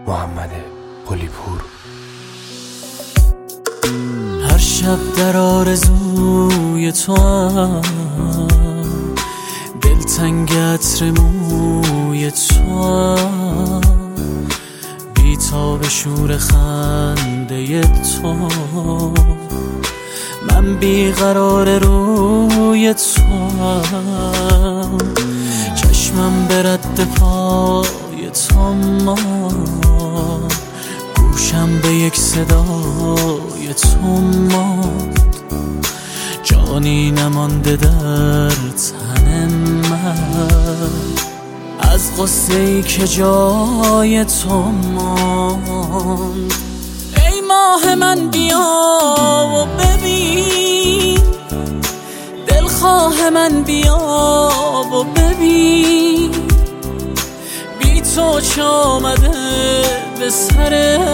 محمد قلی‌پور. هر شب در آرزوی تو هم، دلتنگ عطر موی تو هم، بی‌تاب شور خنده تو، من بیقرار روی تو هم، چشمم به رد پای تو ماند، گوشم به یک صدای تو ماند، جانی نمانده در تن من از غصه ای که جای تو ماند. ای ماه من بیا و ببین، دلخواه من بیا و ببین، بی تو چه آمده به سر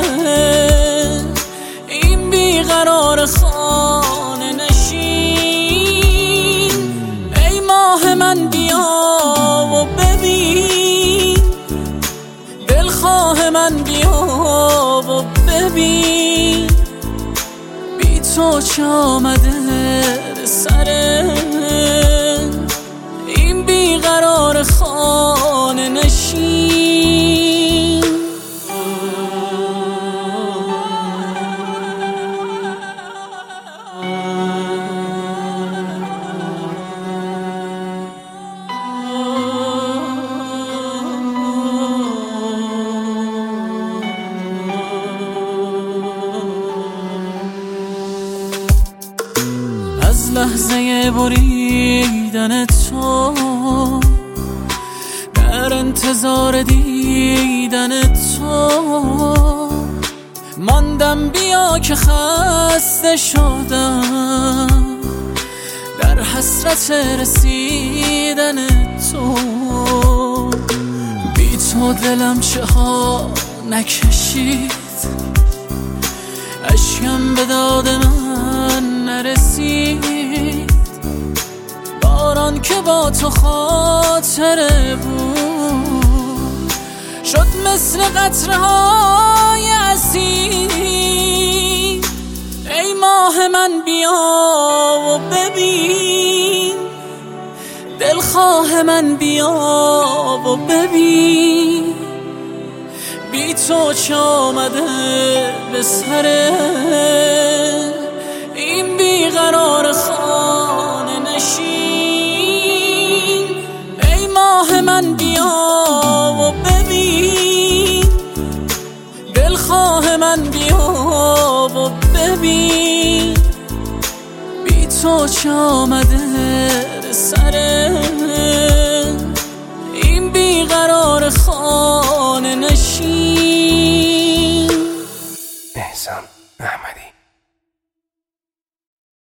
این بیقرار خانه نشین. ای ماه من بیا و ببین، دلخواه من بیا و ببین، بی تو چه آمده به سر این بیقرار خانه نشین. از لحظه بریدن تو، در انتظار دیدن تو ماندم، بیا که خسته شدم در حسرت رسیدن تو. بی تو دلم چه ها نکشید، اشکم به داد من نرسید، باران که با تو خاطره بود شد مثل قطره های اسید. ای ماه من بیا و ببین، دلخواه من بیا و ببین، بی تو چه آمده به سر این بیقرار خانه نشین. ای ماه من بیا و ببین، دلخواه من بیا و ببین، بی تو چه آمده به سر